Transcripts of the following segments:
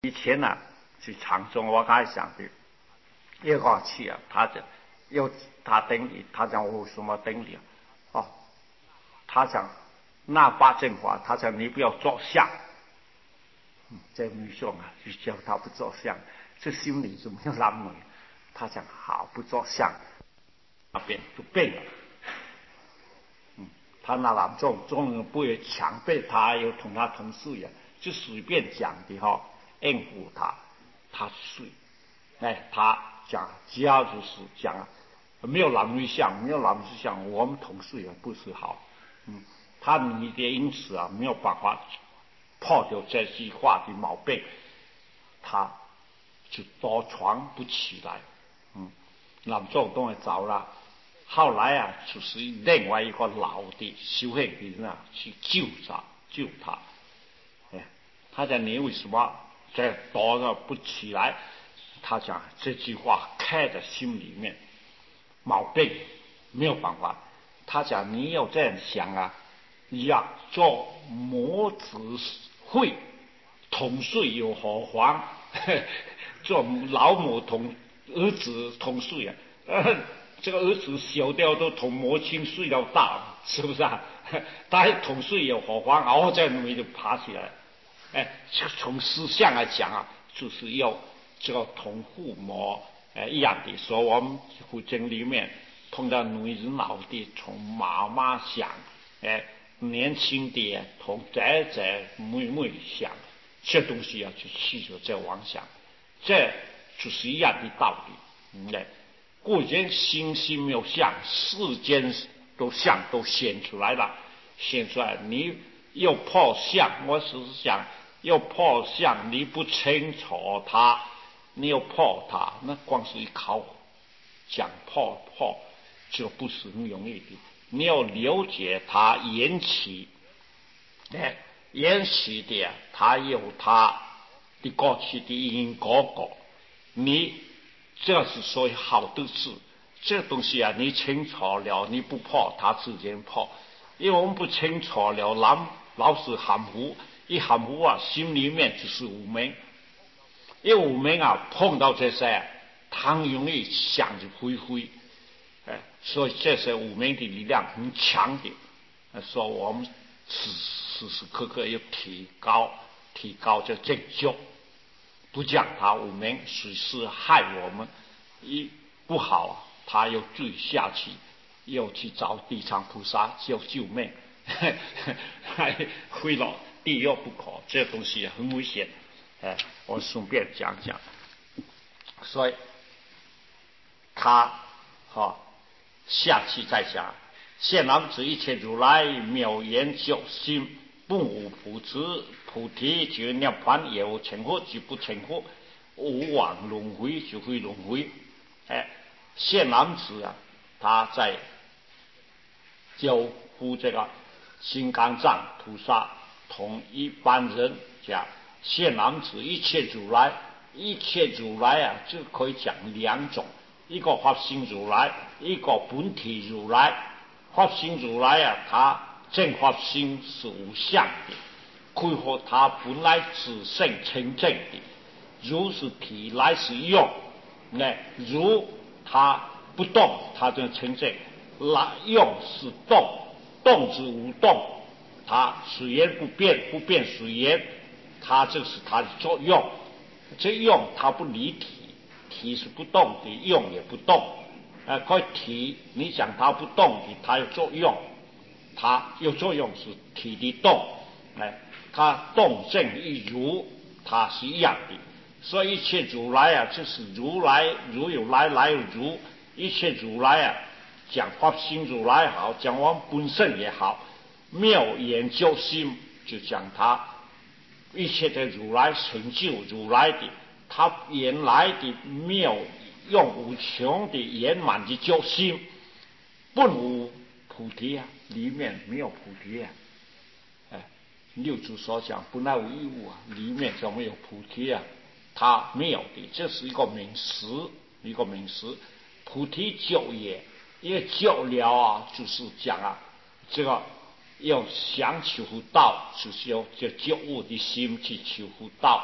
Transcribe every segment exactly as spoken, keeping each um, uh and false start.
以前呢、啊，去长中，我刚才想的，一个去啊，他讲又他等你，他讲我什么等你啊？哦，他讲那八正法，他讲你不要做相。嗯，这女兄啊，就叫他不做相，这心里就没有男女。他讲好不做相，那边就变了。嗯，他那男众众人不会强迫他，又同他同事呀，就随便讲的哈、哦，应付他，他睡。哎，他讲只要就是讲啊，没有男女相，没有男女相，我们同事也不是好。嗯，他女的因此啊没有办法破掉这句话的毛病，他就多床不起来。嗯，男众当然走了。后来啊，就是另外一个老的修行的人啊去救他，救他。哎，他讲你为什么这多了不起来？他讲这句话开在心里面，毛病没有办法。他讲你要这样想啊，要做母子会，同岁有何妨？做老母同儿子同岁啊，呃，这个儿子小掉都同母亲睡到大，是不是啊？他同岁有何妨？然后在那边就爬起来。哎，从思想来讲啊，就是要这个同父母哎一样的。所以我们佛经里面碰到女人老的，从妈妈想，哎，年轻的同仔仔妹妹想，这东西啊就去着这妄想，这就是一样的道理。嗯，哎，固然心心没有相，世间都相都显出来了，显出来你要破相，我只是想。要破相，你不清楚它，你要破它，那光是一靠讲破破，就不是很容易的。你要了解它缘起，哎，缘起的它有它的过去的因果果，你这是所以好的事。这东西啊，你清楚了，你不破，它自然破。因为我们不清楚了，老老是含糊。一含糊啊，心里面就是无明，因为无明啊，碰到这些，他容易想着灰灰，哎，所以这些无明的力量很强的，所以我们时时时刻刻要提高，提高这正觉，不讲他无明随时害我们，一不好，他又坠下去，又去找地藏菩萨叫救命，还会了。地狱不可，这东西很危险。哎，我顺便讲讲。所以他好、哦、下期再讲。现男子一切如来妙言教心，不无菩提，菩提就涅槃，也无成佛就不成佛，无往轮回就会轮回。哎，现男子啊，他在教呼这个金刚藏菩萨。同一般人讲，现男子一切如来，一切如来啊，就可以讲两种，一个法性如来，一个本体如来。法性如来啊，他正法性是无相的，可以说他本来自性清净的，如是体来是用，那如他不动，他就清净；来用是动，动之无动。它水源不变，不变水源，它这是它的作用。这用它不离体，体是不动的，用也不动。呃，可以体，你想它不动的，它有作用，它有作用是体的动。哎，它动正一如，它是一样的。所以一切如来啊，就是如来如有来，来有如。一切如来啊，讲法性如来好，讲我们本身也好。妙言教心就讲他一切的如来成就如来的，他原来的妙用无穷的圆满的教心，不无菩提啊，里面没有菩提啊。哎，六祖所讲不赖无一物啊，里面就没有菩提啊，他没有的，这是一个名词，一个名词。菩提教也，因为教了啊，就是讲啊，这个。要想求道，就是要这觉悟的心去求悟道。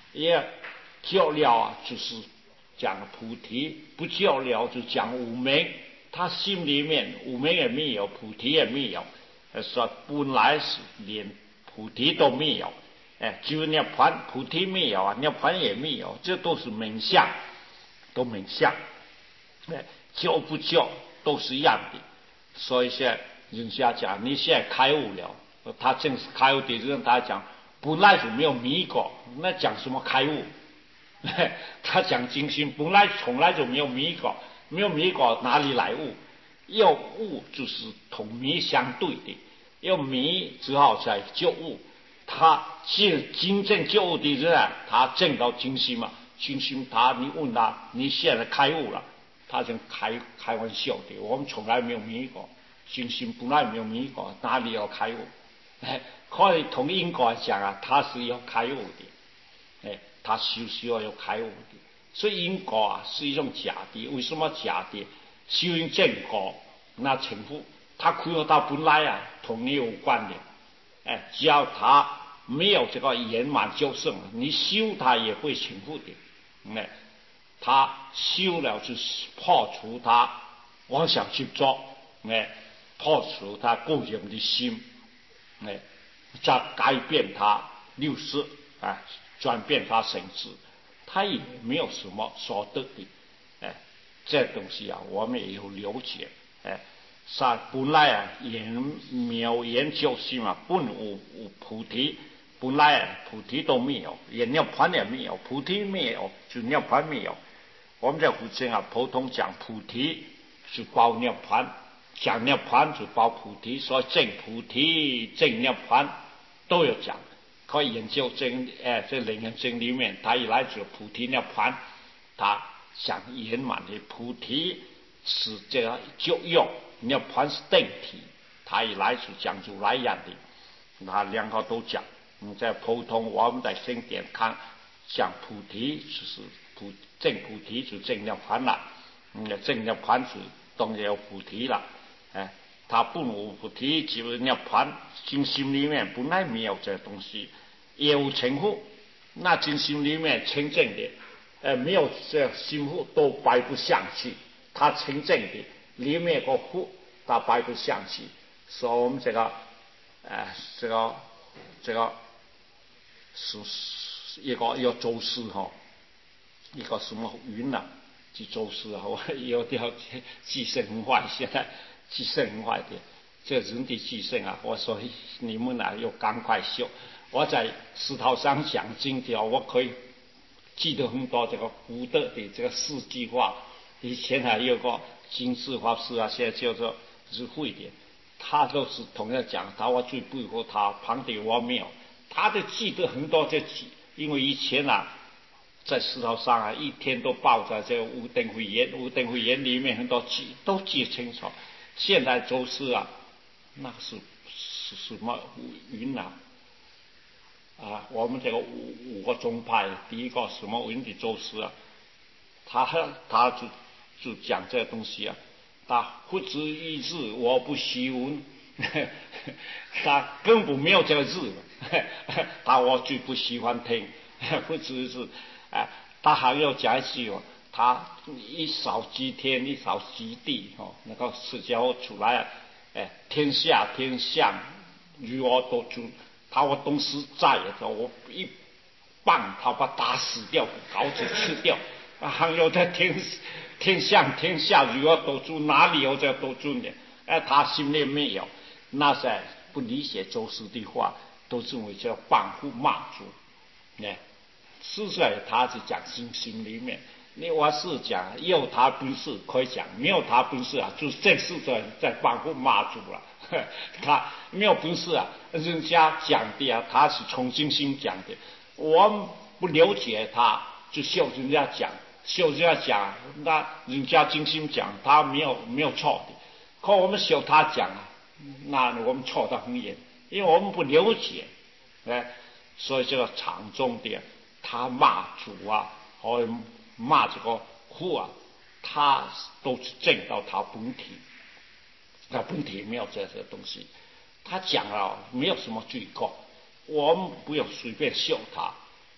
也教了啊，就是讲菩提；不教了就讲无明。他心里面无明也没有，菩提也没有，说本来是连菩提都没有，哎，就涅槃，菩提没有啊，涅槃也没有，这都是名相，都名相，哎，教不教都是一样的。所以现在人家讲你现在开悟了，他正是开悟的人，他讲本来就没有迷过，那讲什么开悟？他讲精心本来从来就没有迷过，没有迷过哪里来悟？要悟就是同迷相对的，要迷只好在觉悟。他真真正觉悟的人啊，他证到精心嘛，精心他你问他你现在开悟了，他就开开玩笑的，我们从来没有迷过，精心本来没有迷过，哪里要开悟？哎，可以从因果来讲啊，他是要开悟的，哎。他修修要有开悟的，所以因果啊是一种假的。为什么假的？修因正果，那成佛，他可以他本来啊同你有关的，哎，只要他没有这个圆满就胜，你修他也会成佛的。哎，他修了就是破除他妄想执着，哎，破除他个人的心，哎，再改变他六识，哎。转变他神智，他也没有什么所得的，哎，这东西啊，我们也有了解，哎，啥本来啊，言妙言教心嘛，本无无菩提，本来啊，菩提都没有，也涅槃也没有，菩提没有，就涅槃没有。我们在古经啊，普通讲菩提就包涅槃，讲涅槃就包菩提，所以证菩提、证涅槃都有讲。可以研究真，哎，这楞严经里面，他一来就菩提涅槃，他想圆满的菩提是这个就用，涅槃是定体，他一来就讲出来样的，那两个都讲。你在普通我们在经典看，讲菩提就是菩证菩提就证涅槃了，嗯，证涅槃是当然有菩提了，哎。他不无菩提，就是涅槃，精心里面本来没有这东西，也有成佛。那精心里面清净的，呃，没有这心佛都摆不下去。他清净的里面个佛，他摆不下去。所以我们这个，呃，这个这个是一个要做事哈，一个什么云呐、啊？去做事啊，我有条记性很坏，现在。记性很坏的，这人的记性啊！我说你们啊，要赶快修。我在石头上讲经条，我可以记得很多这个古德的这个四句话。以前还有个金氏法师啊，现在叫做是会的，他都是同样讲，他我最佩服他，旁边我没有，他都记得很多这记，因为以前啊。在石头上啊，一天都抱着这个无灯会言，无灯会言里面很多记都记清楚。现在周四啊，那是是什么云啊？啊，我们这个五五个宗派，第一个什么云的周四啊，他他就就讲这个东西啊，他不知一日我不习闻，他根本没有这个日，他我最不喜欢听，不知一日。哎，他还要讲一句哦，他一扫几天，一扫几地哦，那个释迦佛出来，哎，天下天下如我都住，他我东西在的，我一棒他把打死掉，稿子吃掉，还有在天天下天下如我都住，哪里有这都住呢？哎，他心里没有，那是不理解周师的话，都认为叫半户骂主，哎。实在他是讲心心里面，你我是讲有他本事可以讲，没有他本事啊，就正是在在帮助骂主了。他没有本事啊，人家讲的啊，他是从精心讲的，我不了解他，就笑人家讲，笑人家讲，那人家精心讲，他没有没有错的，可我们笑他讲啊，那我们错得很远，因为我们不了解，哎，所以这个场中的。他骂主啊，或者骂这个佛啊，他都是证到他本体，他本体没有这些东西。他讲了没有什么罪过，我们不要随便笑他。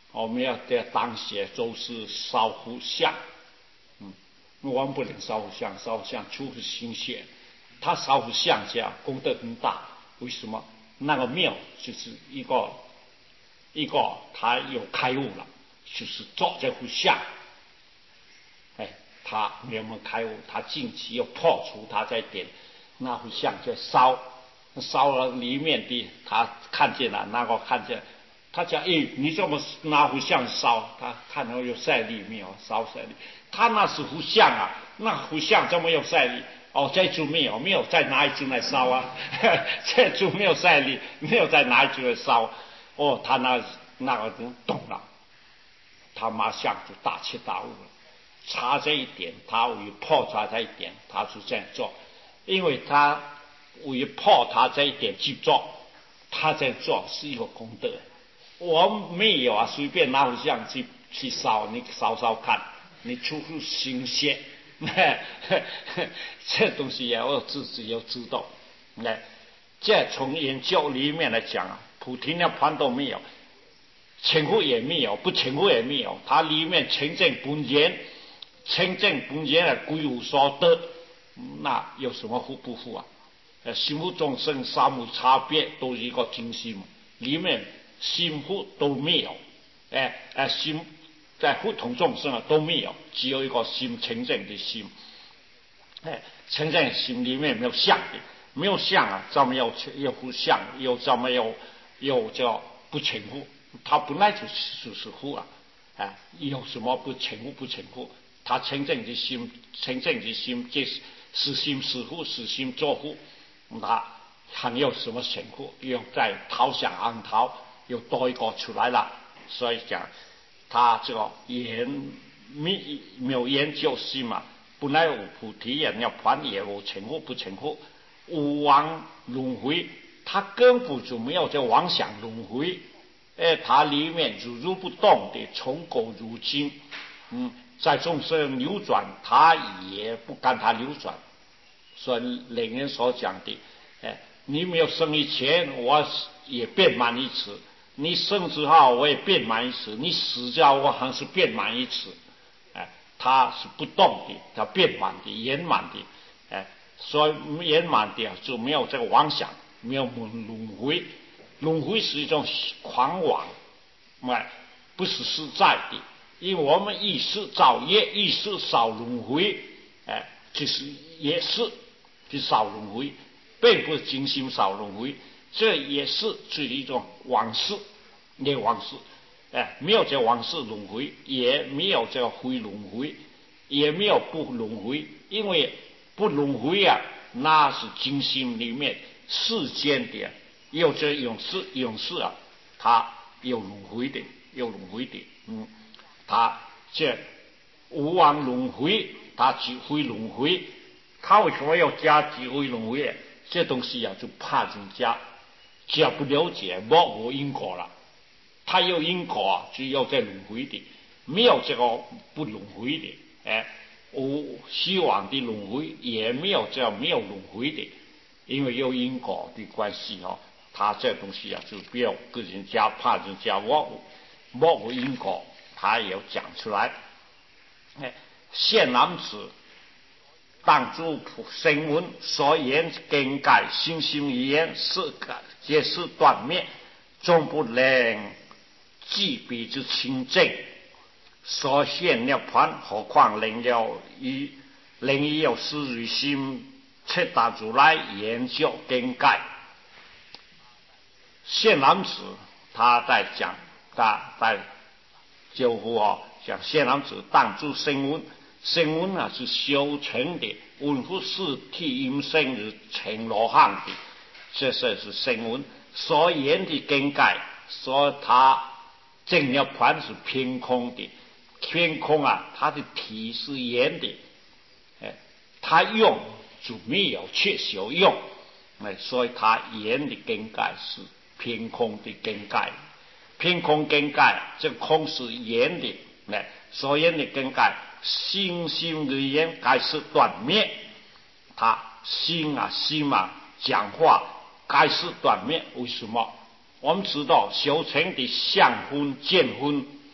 我们要在当下就是烧乎相，嗯，我们不能烧乎相，烧乎相出乎心血，他烧乎相家功德很大，为什么？那个庙就是一个一个他有开悟了，就是做这幅相，哎，他没有开悟，他近期要破除他在点那幅相就烧，烧了里面的他看见了，那个看见。他讲：“哎，你这么拿幅像烧？他看到有赛力没有？烧赛力，他那是幅像啊，那幅像怎么有赛力？哦，这株没有，没有再拿一株来烧啊，这株没有赛力，没有再拿一株来烧。哦，他那那个人懂了，他马上就大彻大悟了。差这一点，他为破差这一点，他就这样做，因为他为破他这一点去做，他在做是一个功德。”我没有啊，随便拿幅像去去烧，你烧烧看，你出乎新鲜，这东西也要自己要知道。来，这从研究里面来讲啊，菩提那盘都没有，称呼也没有，不称呼也没有，它里面清正本源，清正本源的归无所得，那有什么互不互啊？呃，心护众生三无差别，都是一个精心嘛，里面。心护都没有，哎哎，心在不同众生啊都没有，只有一个心清净的心，哎，清净心里面没有相的，没有相啊，怎么有有不相，又怎么有有叫不清护？他本来就是就是护啊，哎，有什么不清护不清护？他清净的心，清净的心，即是是心是护，是心作护，那还有什么清护？又在讨想安讨。又多一个出来了，所以讲他这个研没没有研究心嘛，本来有菩提也要盘也无成护不成护，无妄轮回，他根本就没有这妄想轮回，哎，它里面如如不动的从古如今，嗯，在众生流转，他也不干它流转，所以人人所讲的，哎，你没有生以前，我也变满一次。你生之后我也变满一次，你死之后我还是变满一次，哎，它是不动的，它变满的，圆满的，哎，所以圆满的就没有这个妄想，没有轮回，轮回是一种狂妄，哎，不是实在的，因为我们意识造业，意识少轮回，哎，就是也是就少轮回，并不是精心少轮回。这也是是一种往事，也往事，哎，没有这往事轮回，也没有这回轮回，也没有不轮回，因为不轮回啊，那是精心里面世间的，有这永世永世啊，它有轮回的，有轮回的，嗯，它这无妄轮回，它只会轮回，它为什么要加只会轮回？这东西啊，就怕人家。只要不了解，莫无因果了。他有因果啊，就要在轮回的，没有这个不轮回的，哎，无希望的轮回，也没有这样没有轮回的，因为有因果的关系哦。他这东西啊，就不要跟人家怕人家莫莫无因果，他也要讲出来。哎，现男子。当诸声闻所言更改心心语言是皆是断灭，终不能即彼之清净，所现涅槃，何况能有一能以有思于心，彻达如来研究更改。现男子他在讲，他在救护哦，讲现男子当诸声闻。声闻啊是修成的，闻佛是替音声是成罗汉的，这是是声闻所言的更改，说他正涅槃是偏空的，偏空啊，它的体是圆的，哎，他用就没有确实有用，哎，所以他言的更改是偏空的更改，偏空更改，这空是圆的，哎，所言的更改。心心语言该是断灭，他心啊心啊讲话该是断灭。为什么？我们知道修成的相分见分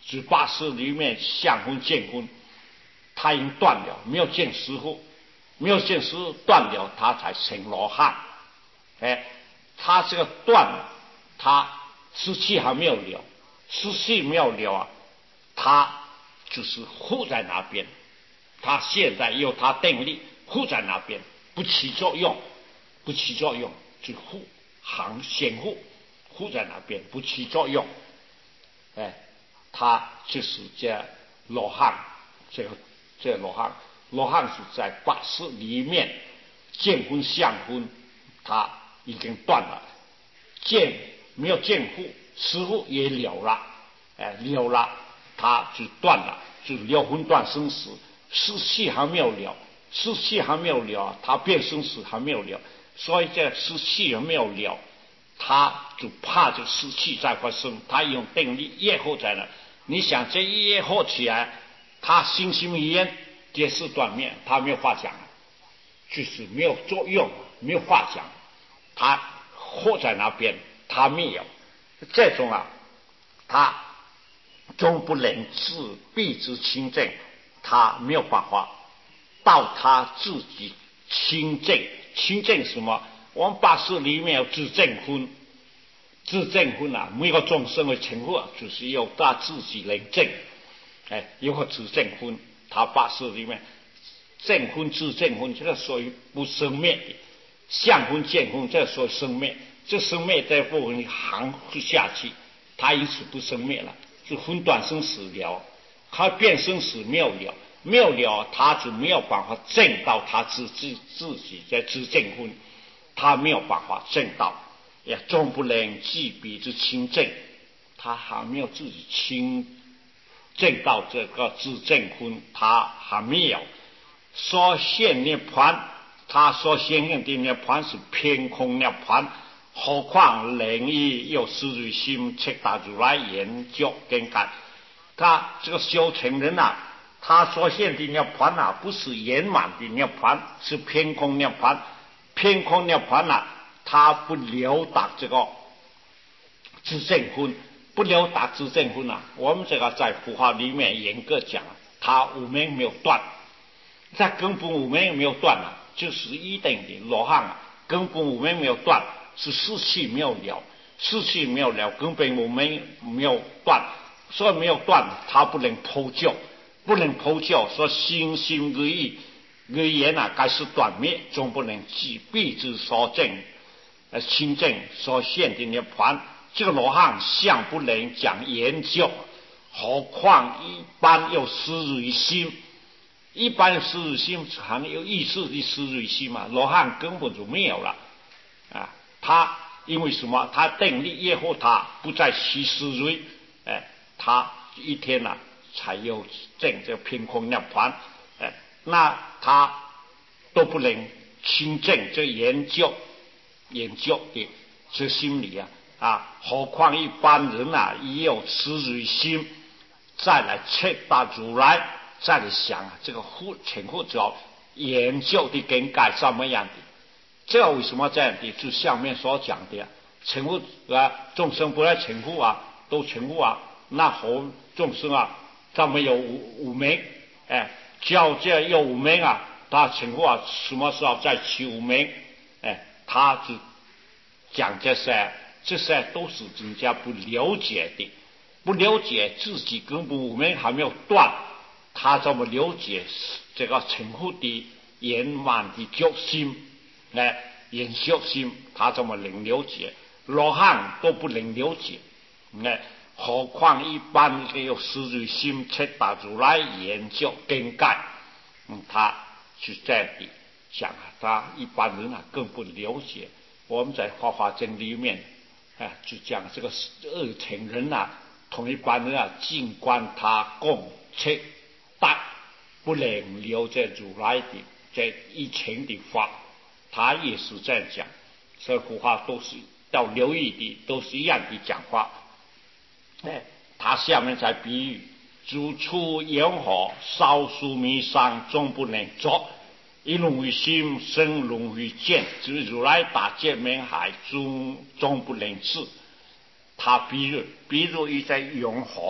指八识里面相分见分，他已经断了，没有见师傅，没有见师傅断了，他才成罗汉。哎，他这个断，他湿气还没有了，湿气没有了啊，他就是护在那边，他现在有他定力护在那边，不起作用，不起作用，就护行显护护在那边，不起作用。哎，他就是这罗汉，这个这个罗汉，罗汉是在八识里面见分相分，他已经断了，见没有见护，师傅也了了，哎了了，他就断了，就了分断生死，湿气还没有了，湿气还没有了，他变生死还没有了，所以这湿气还没有了，他就怕这湿气再发生，他用定力业后在那。你想这一业后起来，他心心一言皆是断灭，他没有话讲，就是没有作用，没有话讲，他活在那边，他没有这种啊，他终不能自必之清净，他没有办法到他自己清净。清净什么？我们八识里面有自证分，自证分啊，每个众生的情况就是要他自己来证。哎，有个自证分，他八识里面证分、自证分，这个属于不生灭的；相分、见分，这个属于生灭。这生灭这部分行就下去，他因此不生灭了，就分断生死了。他变生死没有了，没有了，他就没有办法证到他自己自己在自证分，他没有办法证到，也终不能即彼之清正，他还没有自己清证到这个自证分，他还没有。所现涅槃，他所现现的涅槃是偏空涅槃，何况能以有思虑心彻达如来研究更改。他这个修成人啊，他所现的涅槃啊，不是圆满的涅槃，是偏空涅槃。偏空涅槃啊，他不了达这个自证分，不了达自证分啊。我们这个在佛法里面严格讲，他无明没有断，在根本无明没有断啊，就是一等的罗汉啊，根本无明没有断，是湿气没有了，湿气没有了，根本无明没有断，所以没有断，他不能剖究，不能剖究，说心心如意。语言啊，该是断灭，终不能即必之所证，呃，清正所现的涅槃。这个罗汉相不能讲研究，何况一般有思虑心，一般思虑心含有意识的思虑心嘛，罗汉根本就没有了啊。他因为什么？他定力业后他不再起思虑，哎，他一天呐、啊、才有证这偏空涅槃，哎。那他都不能清正这研究研究的这心理啊啊，何况一般人啊，也有思虑心，再来彻达如来，再来想啊，这个护前后脚研究的更改什么样的？这为什么这样的？就下面所讲的啊，成护啊，众生不来成护啊，都成护啊，那何众生啊，他没有无无明，哎。教这有无明啊，他情况什么时候再起无明？哎，他就讲这些，这些都是人家不了解的，不了解自己根本无明还没有断，他怎么了解这个情况的圆满的决心？哎，研究心，他怎么能了解？罗汉都不能了解，哎。何况一般的有思虑心彻达如来研究更改，嗯，他是这样的讲啊，他一般人啊更不了解。我们在华华经里面，哎，就讲这个二乘人啊，同一般人啊，尽管他共彻达，不能了解如来的这一乘的法，他也是这样讲。所以佛法都是要留意的，都是一样的讲法。哎，他下面在比喻，如出烟火，烧树迷伤，终不能作；一龙于心，生龙于剑，就是如来打剑门海，终终不能治。他比喻，比如一在烟火，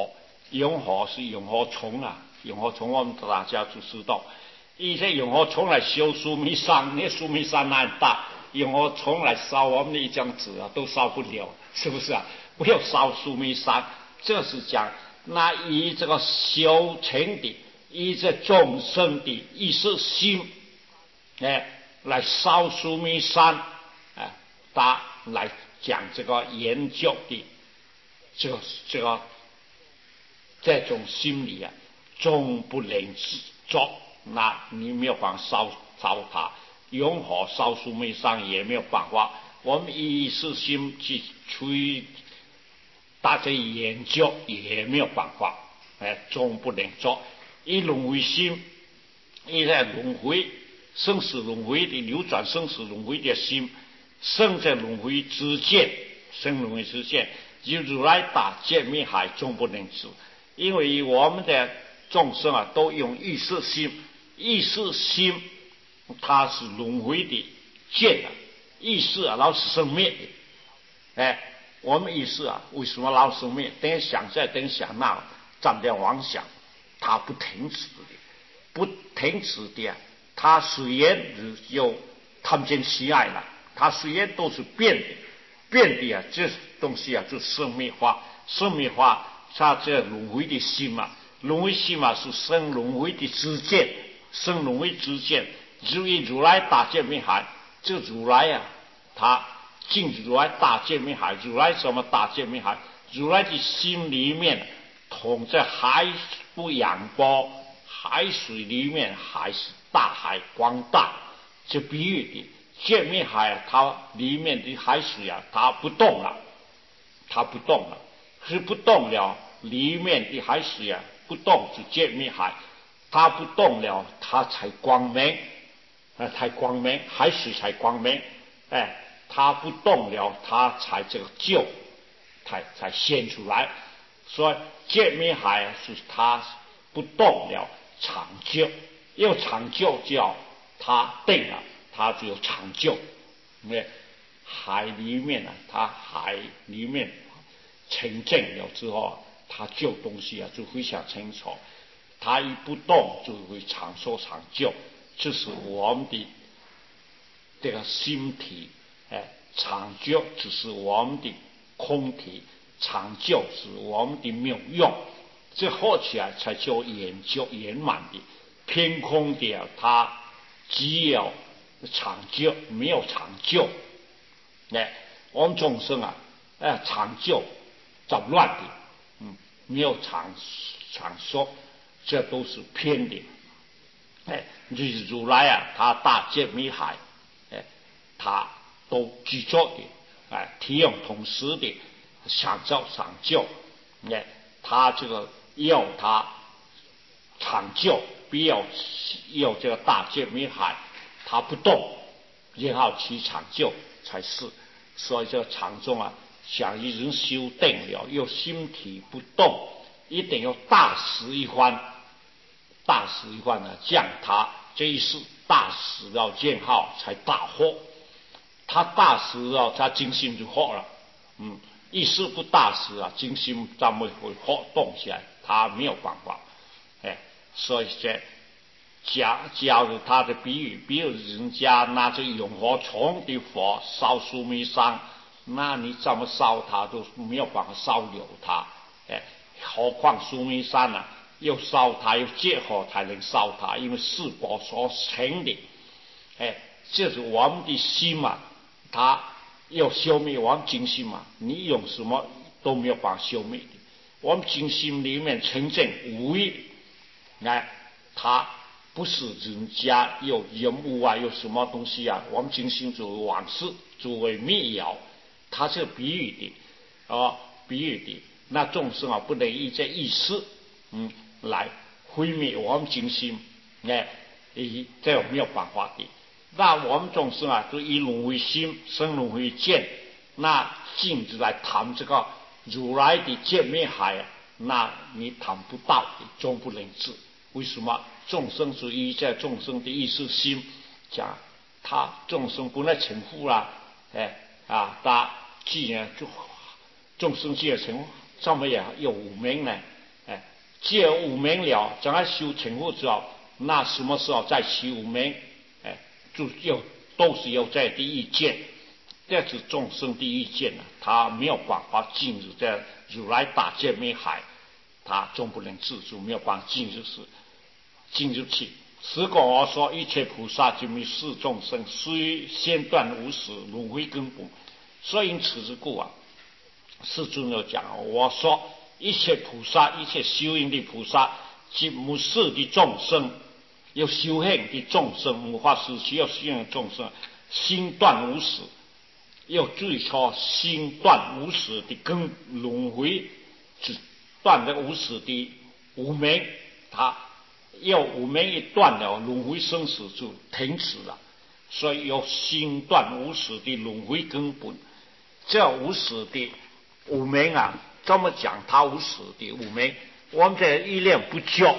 永和是永和虫啊，永和虫我们大家就知道，一些永和虫来修苏密山，那苏密山那么大，永和虫来烧我们的一张纸啊，都烧不了，是不是啊？不要烧苏密山，这是讲那以这个修成的，以这众生的意识心，哎，来烧苏密山，哎，他来讲这个研究的这个这个这种心理啊，终不能做，那你没有办法烧烧它，永和烧苏密山也没有办法。我们意识心去去大家研究也没有办法，哎，终不能做。以轮回心，以在轮回生死轮回的流转生死轮回的心，生在轮回之间，生轮回之间，就如来大见灭海终不能止。因为我们的众生啊，都用意识心，意识心它是轮回的见啊，意识啊老是生灭的，哎，我们意识啊为什么老生灭？等想这等想那，占点妄想，它不停止的，不停止的啊，它虽然有贪见喜爱了，它虽然都是变的，变的啊，这东西啊就生灭化，生灭化。它这轮回的心嘛，轮回心嘛是生轮回的知见，生轮回知见，至于如来大见灭海，这如来啊，他进如来大见灭海，如来什么大见灭海？如来的心里面，同在海不扬波，海水里面还是大海广大，这比喻的见灭海啊，它里面的海水啊，它不动了，它不动了。是不动了，里面的海水啊不动就见灭海，它不动了，它才光明，啊，才光明，海水才光明，哎，它不动了，它才这个救，才才现出来。所以见灭海是它不动了，长久，要长久叫它定了，它就有长久。因为海里面啊，它海里面。成正了之后，他救东西啊就非常清楚，他一不动就会长寿长久，这是我们的这个心体，哎，长久只是我们的空体，长久是我们的没有用，这合起来才叫研究圆满的。偏空的啊，它只有长久，没有长久。哎，我们众生啊，哎，长久。杂乱的，嗯，没有常常说，这都是偏的。哎，就是如来啊，他大见灭海，哎，他都具足的，哎，体用同时的想造长久，哎，他这个要他长久，必要要这个大见灭海，他不动，然后其长久才是。所以这长中啊。想一人修定了，又心体不动，一定要大施一番，大施一番呢，降他这一世大施要见好才大获，他大施了，他精心就获了，嗯，一世不大施啊，精心咱们会活动起来，他没有办法，哎，所以这假假如他的比喻，比如人家拿着永和虫的火烧苏密山。那你怎么烧它都没有办法烧了它，哎，何况苏密山呢？又烧它，又结合才能烧它，因为是果所成的，哎，这是我们的心嘛，它要消灭我们精心嘛，你用什么都没有办法消灭的。我们精心里面纯正无为的，哎，它不是人家有人物啊，有什么东西啊，我们精心作为往事，作为灭妖。它是比喻的，哦，比喻的，那众生啊，不能以这意识，嗯，来毁灭我们精心，哎，以这个没有办法的。那我们众生啊，就以轮回心，生轮回见，那禁止来谈这个如来的见灭海啊，那你谈不到的，终不能治。为什么？众生是依这众生的意识心，讲他众生不能成佛啦，哎啊，他既然就众生既然成，怎么也有无明呢？哎， 借无名了，将来修成佛之后，那什么时候再起无名？哎，就有都是有这第一件，这是众生第一件啊，他没有办法进入这如来大见灭海，他终不能自助，没有办法进入是进入去。是故我说，一切菩萨就灭世众生，虽先断无始，轮回根本。所以因此之故啊，世尊有讲，我说一切菩萨，一切修行的菩萨，及无世的众生，有修行的众生，无法时期要修行的众生，心断无始，要追求心断无始的根轮回，是断这个无始的无明，他要无明一断了，轮回生死就停止了。所以有心断无始的轮回根本。这无始的无明啊，这么讲，它无始的无明，我们这一念不觉，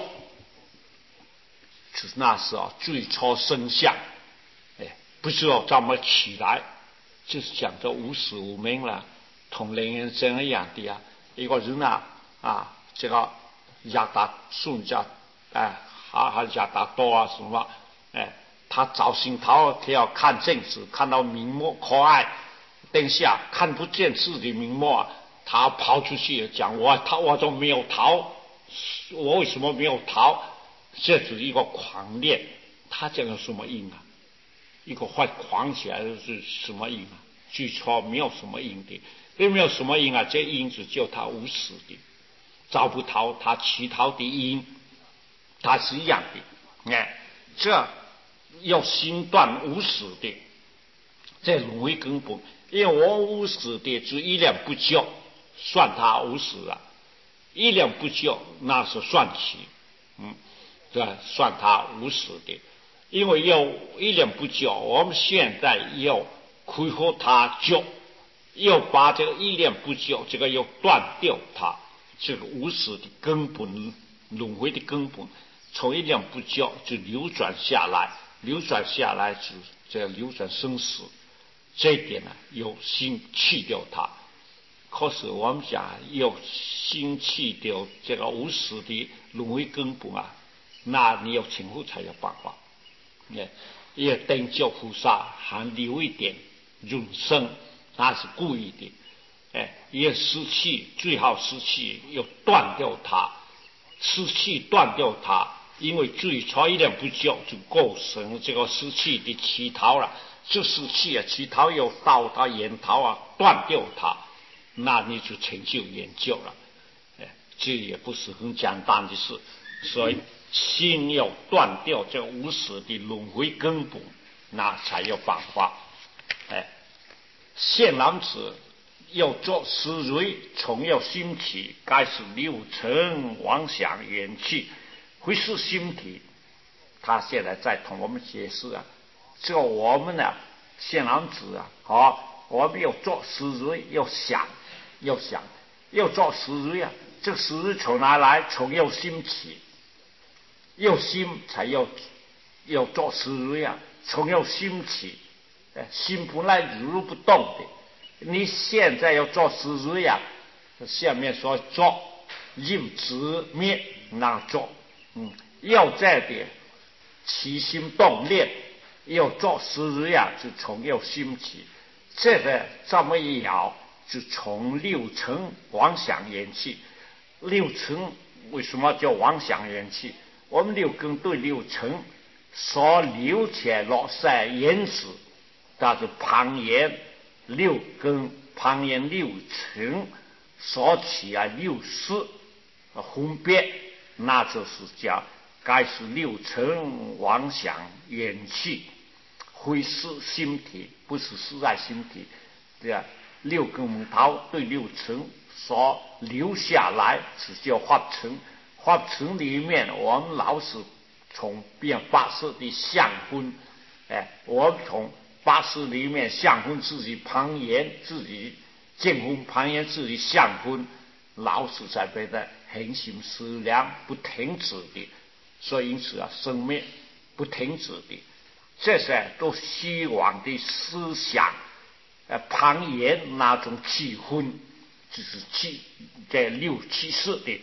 就是那时候最初生相，哎，不知道怎么起来，就是讲这无始无明了，同人人生一样的啊。一个人啊啊，这个亚达顺家，哎，还还亚达多啊什么，哎，他找心头，他要看镜子，看到明末可爱。等下看不见自己名末，他跑出去讲我逃，我都没有逃，我为什么没有逃？这只是一个狂恋，他讲的什么因啊？一个坏狂起来是什么因啊？据说没有什么因的，并没有什么因啊，这因子就他无始的，找不逃他乞讨的因，它是一样的。哎，这要心断无始的，这轮回根本。因为我无始的就一念不觉，算他无始了；一念不觉，那是算起，嗯，对，算他无始的。因为要一念不觉，我们现在要恢复他觉，要把这个一念不觉，这个要断掉它，这个无始的根本，轮回的根本，从一念不觉就流转下来，流转下来是这流转生死。这一点呢，有心去掉它。可是我们讲，有心去掉这个无始的轮回根本啊，那你要请佛才有办法。也也等教菩萨还留一点永生，那是故意的。哎，也失去，最好失去，要断掉它，失去断掉它，因为最初一点不觉就构成这个失去的乞讨了。这失去啊，乞讨有刀它研讨啊，断掉它，那你就成就研究了。哎，这也不是很简单的事，所以心要断掉这无始的轮回根本，那才有办法。哎，现男子要做思维，从要心体，该是六尘妄想缘起，会是心体。他现在在同我们解释啊。这个我们呢，现男子啊，好，我们要做思维，要想，要想，要做思维啊。这个思维从哪来？从有心起，有心才要要做思维啊。从有心起，心本来如不动的，你现在要做思维啊，下面说做入直灭那做，嗯，要在的起心动念。要做思维啊，就从有心起，这个这么一摇，就从六尘妄想缘起。六尘为什么叫妄想缘起？我们六根对六尘所留起来落在缘子，那是旁缘六根旁缘六尘所起来六识分别，那就是叫该是六尘妄想缘起。会是心体，不是实在心体，对啊。六根木头对六尘所留下来是叫法尘，法尘里面我们老是从变八识的相分，哎，我们从八识里面相分自己旁缘，自己见分旁缘自己相分，老是在被的恒行思量不停止的，所以因此啊，生灭不停止的。这些都虚妄的思想，呃，旁缘那种气氛，就是气在六七识的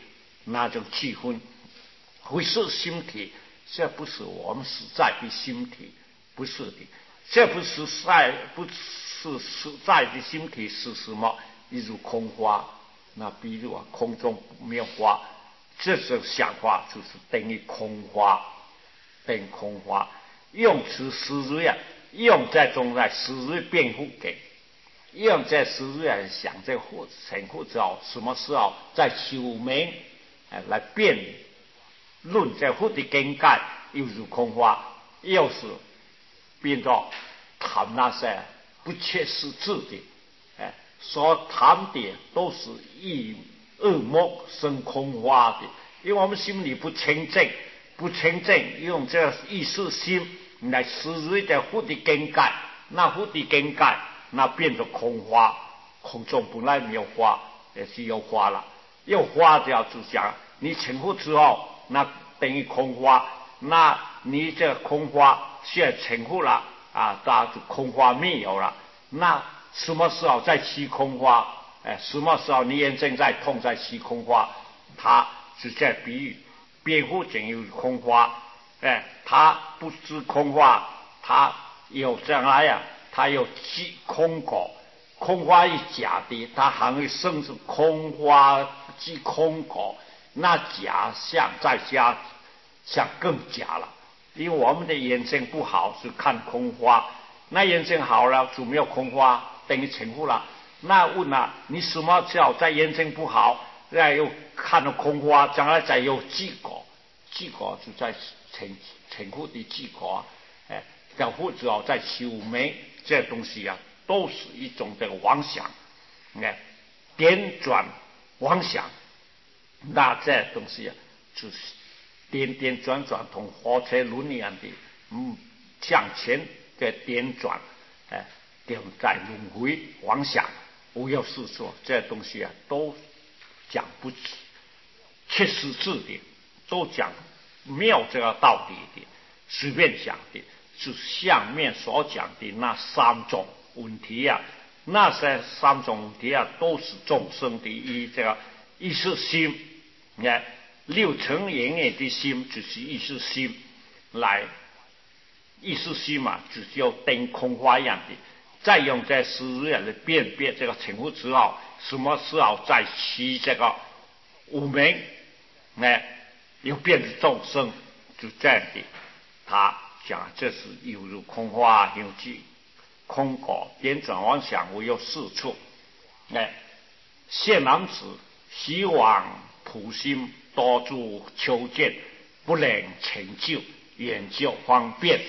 那种气氛。会是心体，这不是我们实在的心体，不是的，这不是在不是实在的心体是什么？一如空花，那比如啊，空中没有花，这种想法就是等于空花，等于空花。用此思维啊，用在中在思维辩护给，用在思维来想这或成或之后，什么时候在求名哎来辩论这或的境界，又如空花，又是变作谈那些不切实际的，哎，所谈的都是以恶魔生空花的，因为我们心里不清净，不清净，用这意识心来思维的或的境界，那或的境界，那变作空花，空中本来没有花，也是有花了，有花掉就讲你成佛之后，那等于空花，那你这空花现在成佛了啊，大家就空花没有了，那什么时候再起空花？哎，什么时候你眼睛在痛在起空花？它是在比喻辩护仅有空花，哎，它不是空花，它有这样来呀，它有即空果，空花一假的，它还会生出空花即空果，那假象再加像更假了，因为我们的眼睛不好是看空花，那眼睛好了就没有空花，等于成佛了。那问了你什么叫在眼睛不好，再又看到空花，将来再有结果，结果就在成成佛的结果，哎，叫或者在修眉这东西啊，都是一种这个妄想，哎，颠转妄想，那这东西啊，就是颠颠转转，同火车轮一样的，嗯，向前的颠转，哎，颠在轮回妄想。无有事说，这东西啊，都讲不切实际的，都讲没有这个道理的，随便讲的，是下面所讲的那三种问题啊，那些三种问题啊，都是众生的一这个意识心，你看六层言语的心，就是意识心来，意识心嘛，就是要等空花一样的。再用在思维来辨别这个成佛之后，什么时候再起这个无明，呢，又变成众生，就这样的。他讲这是有如空花有机空果，颠转妄想，无有是处。哎，现男子希望普心，多助求见，不能成就，研究方便。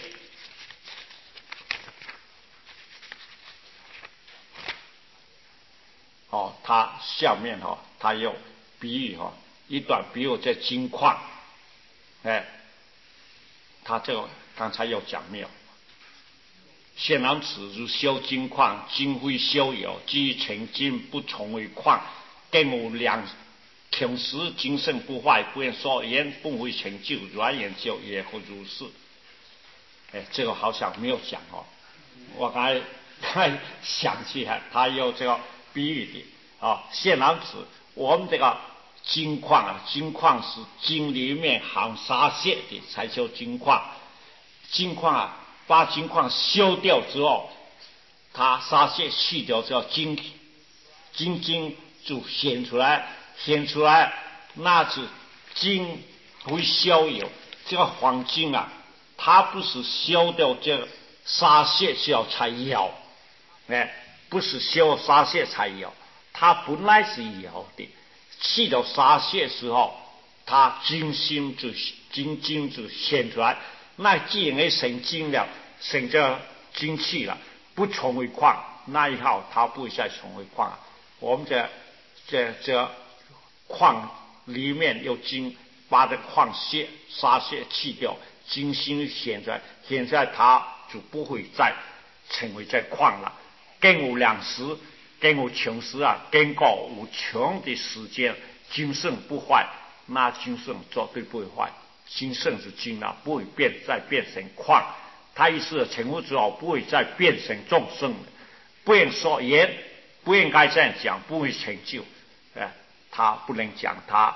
哦，他下面哈、哦，他有比喻哈、哦，一段比喻这金矿，哎，他这个刚才有讲没有？现男子如修金矿，金非修有，即成金不从为矿，更无两平时精神不坏，不愿说言，不会成就，软研究也不如是。哎，这个好像没有讲哦，我刚才才想起来，他有这个。比喻的啊，现男子，我们这个金矿啊，金矿是金里面含沙屑的，才叫金矿。金矿啊，把金矿修掉之后，它沙屑去掉之后，金金金就显出来，显出来，那是金会消有。这个黄金啊，它不是消掉这个沙屑之后才有，哎。不是修沙屑才有，它本来是有的。去掉沙屑时候，它金心就金金就显出来。那既然成金了，成这金气了，不成为矿，那以后它不会再成为矿。我们这这这矿里面有金，把这矿屑沙屑去掉，金心显出来，显出来它就不会再成为这矿了。更无量时，更无穷时啊，经过无穷的时间，精神不坏，那精神绝对不会坏。精神是精啊，不会变再变成矿。他意思成佛之后，不会再变成众生，不愿说言，不应该这样讲，不会成就。哎，他不能讲，他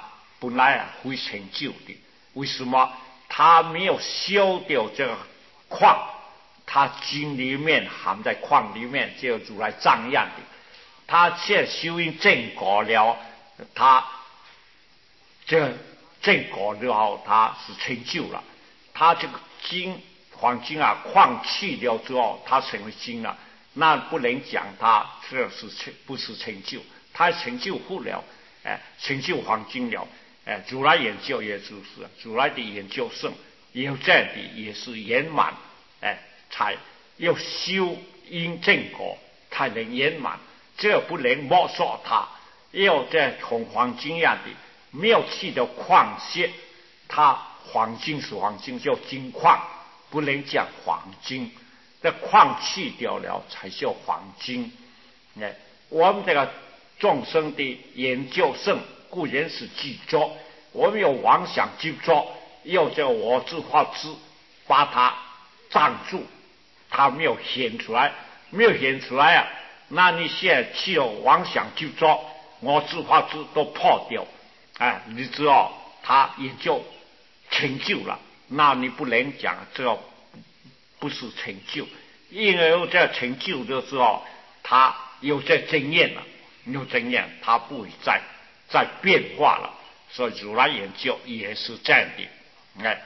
本来啊会成就的。为什么？他没有修掉这个矿，他经里面含在矿里面，就如来藏样的。他现在修因正果了，他这正果了后，他是成就了。他这个金黄金啊，矿去掉之后，他成为金了。那不能讲他这是成不是成就，他成就不了，哎，成就黄金了。哎，如来研究也就是如来的研究圣，有这样的也是圆满，哎，才要修因正果才能圆满。这不能没收它，要这同黄金一样的，没有去掉矿屑，它黄金是黄金，叫金矿，不能讲黄金。这矿去掉了才叫黄金。哎，我们这个众生的研究圣固然是执着，我们有妄想执着，要叫我执法执把它障住，它没有显出来，没有显出来啊！那你现在去了妄想执着，我执法执都破掉，哎，你知道他也就成就了。那你不能讲这不是成就，因为有这成就的时候，他有这经验了，有经验，他不会再再变化了。所以如来研究也是这样的。哎，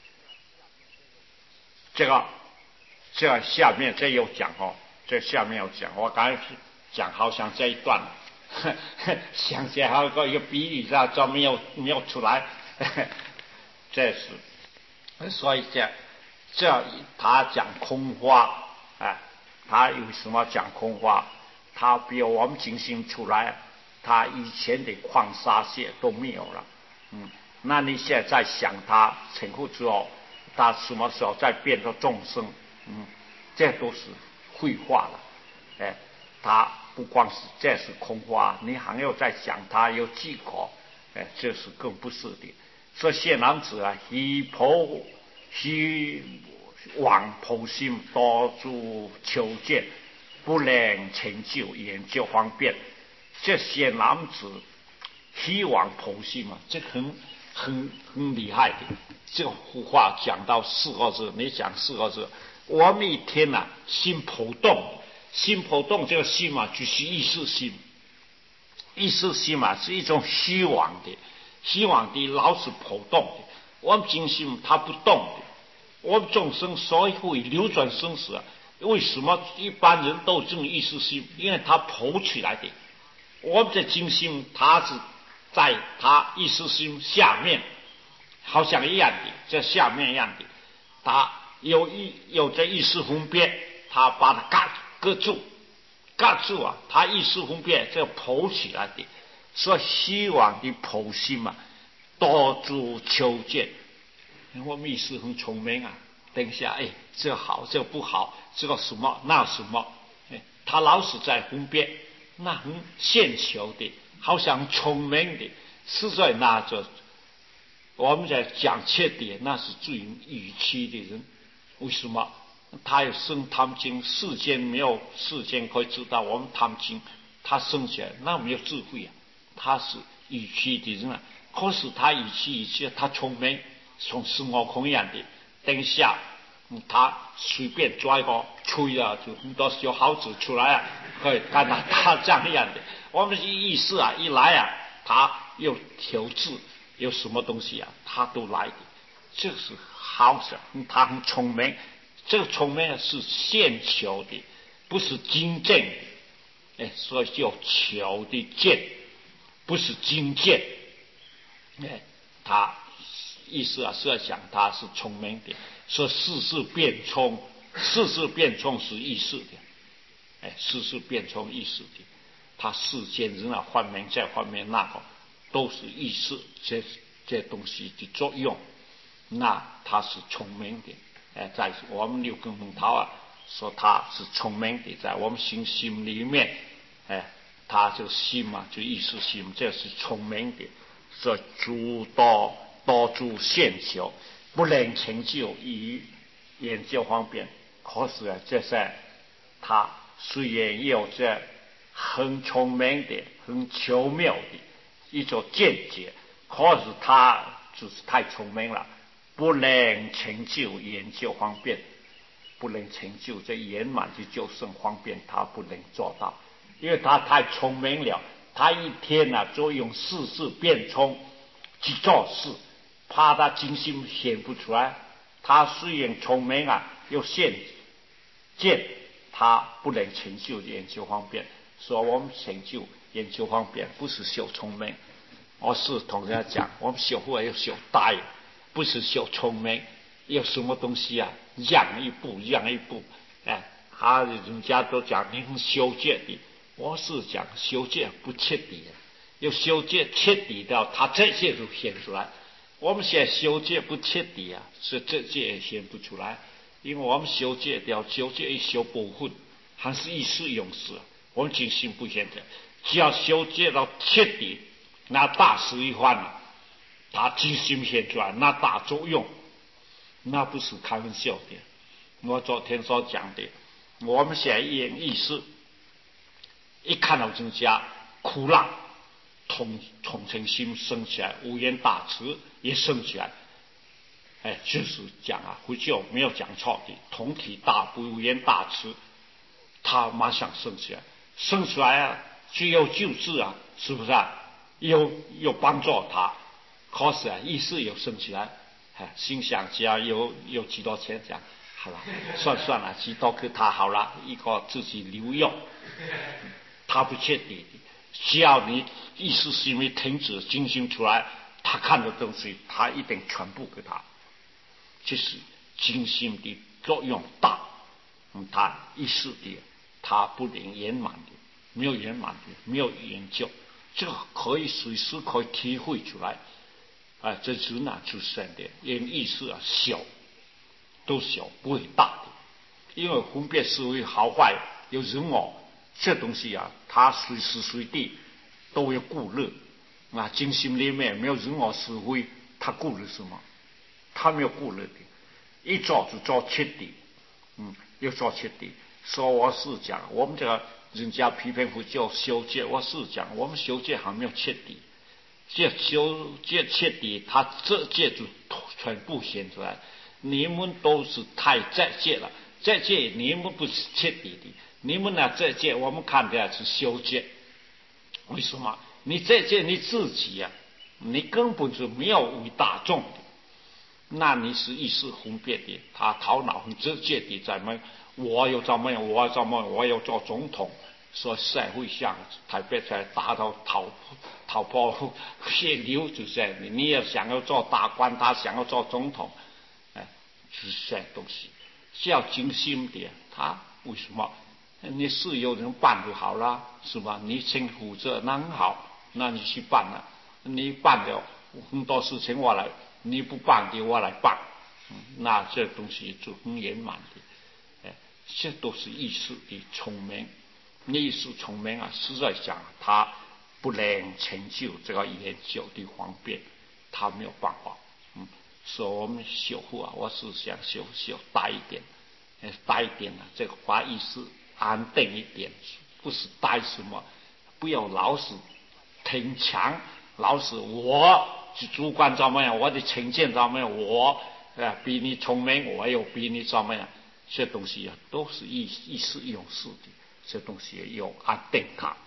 这个这个下面这有讲哦，这下面有讲，我刚才讲好像这一段，呵呵想起来还有个一个比喻，这这没有没有出来，呵呵这是，所以这这他讲空花，哎，他为什么讲空花？他比如我们精心出来，他以前的矿砂屑都没有了，嗯，那你现在在想他成佛之后，他什么时候再变作众生？嗯，这都是绘画了，哎，他不光是这是空话，你还要再想他有几个，哎，这是更不是的。所以现男子啊，希破希往破心多助求见，不能成就研究方便。这些男子希望破心嘛，这很很很厉害的。这个话讲到四个字，你讲四个字。我们一天呐、啊，心破动，心破动这个心嘛，就是意识心，意识心嘛是一种希望的，希望的老是破动的。我们精心它不动的，我们众生所以会流转生死啊。为什么一般人都这种意识心？因为它破起来的。我们的精心它是在它意识心下面，好像一样的，在下面一样的，它。有一有这意识分别，他把它嘎搁住，嘎住啊，他意识分别这剖起来的，所以希望的剖心嘛，多助求见。我们意识很聪明啊，等一下，哎，这个好，这个不好，这个什么那什么，哎，他老是在分别，那很现求的，好像聪明的，实在那着。我们在讲切点，那是最愚痴的人。为什么？他有生贪精，世间没有世间可以知道我们贪精，他生起来那没有智慧啊，他是愚痴的人啊。可是他愚痴愚痴，他聪明，像孙悟空一样的。等一下，嗯、他随便抓一个吹啊，就很多小猴子出来啊，可以跟他打仗一样的。我们意识啊一来啊，他又调制，有什么东西啊，他都来的。这是好事，他很聪明。这个聪明是现求的，不是精正的，哎，所以叫求的见，不是精见。哎，他意思啊是要讲他是聪明的，说世事变聪，世事变聪是意识的，哎，世事变聪意识的，他世间人啊方面这方面那个都是意识这这东西的作用。那他是聪明的，哎，在我们六根红桃啊，说他是聪明的，在我们心心里面，哎，他就心嘛，就意识心，这是聪明的，说诸多多诸现求，不能成就以研究方便。可是啊，这是他虽然有这很聪明的、很巧妙的一种见解， 可是他就是太聪明了，不能成就研究方便，不能成就这圆满的究生方便，他不能做到，因为他太聪明了。他一天啊就用事事变通去做事，怕他精心显不出来。他虽然聪明啊，有限见，他不能成就研究方便。所以我们成就研究方便，不是修聪明，而是同人家讲，我们修佛要修呆，不是修聪明。有什么东西啊，让一步，让一步。哎，他人家都讲你很修戒的，我是讲修戒不彻底，要修戒彻底到他这些都显出来。我们现在修戒不彻底啊，是这戒也显不出来。因为我们修戒掉，修戒一修不混，还是一时用事。我们精心不现在，只要修戒到彻底，那大事一番了，他精心显出来，那大作用，那不是开玩笑的。我昨天所讲的，我们现在演意识，一看到人家苦难，同同情心升起来，无言大慈也升起来。哎，就是讲啊，回去没有讲错的，同体大悲，无言大慈，他马上升起来，升出来啊，就有救治啊，是不是啊？有有帮助他，可是啊，意识有升起来，哎，心想只要有有几多钱讲，好了，算算了，几多给他好了，一个自己留用，他不确定的，只要你意识行为停止，精心出来，他看的东西，他一定全部给他。这是精心的作用大，嗯，他意识的，他不能圆满的，没有圆满的，没有研究，这个可以随时可以体会出来。啊，这是哪出生的？因意识啊小，都小，不会大的。因为分别思维好坏有人我，这东西啊，他随时随地都有顾虑。啊，精心里面没有人我思维，他顾虑什么？他没有顾虑的，一做就做彻底，嗯，要做彻底。所以我是讲，我们这个人家批评佛教修戒，我是讲，我们修戒还没有彻底。这修戒彻底，他这戒就全部显出来。你们都是太在戒了，在戒你们不是彻底的，你们呢在戒，我们看的是修戒。为什么？你在戒你自己呀、啊，你根本就没有为大众的。那你是意识分别的，他头脑很直接的在问，我要怎么样，我要怎么样，我要做总统，所以社会上特别在打到逃逃破血流，就是这样的。你也想要做大官，他想要做总统，哎，就是这东西，是要精心的。他为什么？你事有人办就好了，是吧？你请负责那很好，那你去办了，你办了很多事情我来。你不办的我来办，嗯，那这东西就很圆满的，哎，这都是意识的聪明。意识聪明啊，实在讲他不能成就这个研究的方便，他没有办法。嗯，所以我们修复啊，我是想修修大一点，哎，大一点啊，这个把意识安定一点，不是大什么，不要老是挺强，老是我。是主观怎么样？我的成见怎么样？我啊比你聪明，我又比你怎么样？这东西啊都是意意识用事的，这东西要安定它。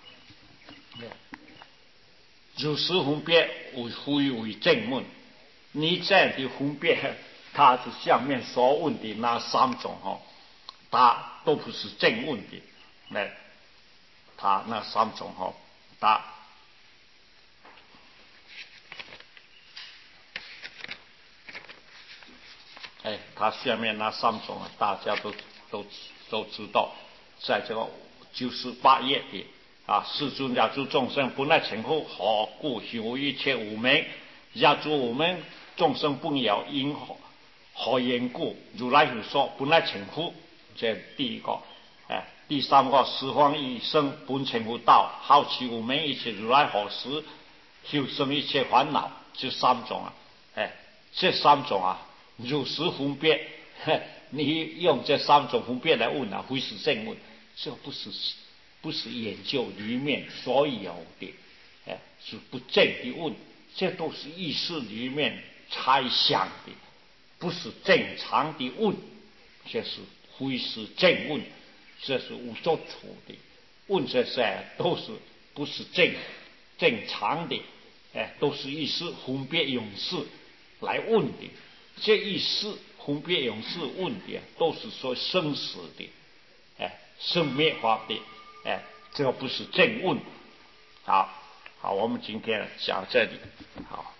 如是分别为非为正门，你这样的分别，它是下面所问的那三种哈，它都不是正问的，来，它那三种哈，它。哎，他下面那三种啊，大家都都都知道，在这个九十八页的啊，世尊家诸众生本来成佛，何故修一切无明？家诸我们众生不了，因何何缘故？如来就说本来成佛，这第一个。哎，第三个十方一生本成佛道，好奇无明一切如来何时修生一切烦恼？这三种啊，哎，这三种啊。如实分别，你用这三种分别来问啊，非是正问，这不是不是研究里面所有的，哎，是不正的问， 这都是意识里面猜想的，不是正常的问，这是非是正问，这是无所处的问，这些都是不是正正常的，哎，都是意识分别勇士来问的。这意识分别勇士问的，都是说生死的，哎，生灭法的，哎，这个不是正问。好，好，我们今天讲这里，好。